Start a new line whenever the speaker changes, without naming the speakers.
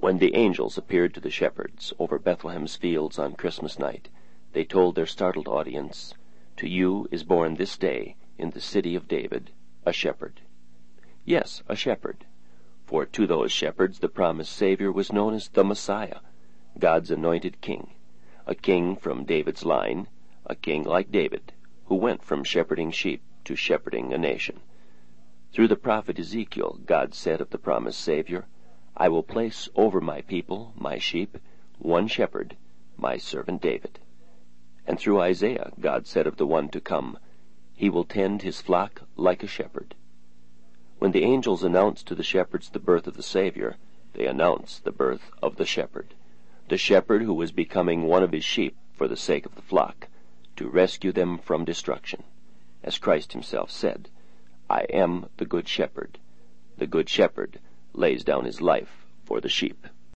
When the angels appeared to the shepherds over Bethlehem's fields on Christmas night, they told their startled audience, "To you is born this day in the city of David a shepherd." Yes, a shepherd. For to those shepherds the promised Savior was known as the Messiah, God's anointed king, a king from David's line, a king like David, who went from shepherding sheep to shepherding a nation. Through the prophet Ezekiel, God said of the promised Savior, "I will place over my people, my sheep, one shepherd, my servant David." And through Isaiah, God said of the one to come, "He will tend his flock like a shepherd." When the angels announced to the shepherds the birth of the Savior, they announced the birth of the shepherd who was becoming one of his sheep for the sake of the flock, to rescue them from destruction. As Christ himself said, "I am the good shepherd. The good shepherd lays down his life for the sheep."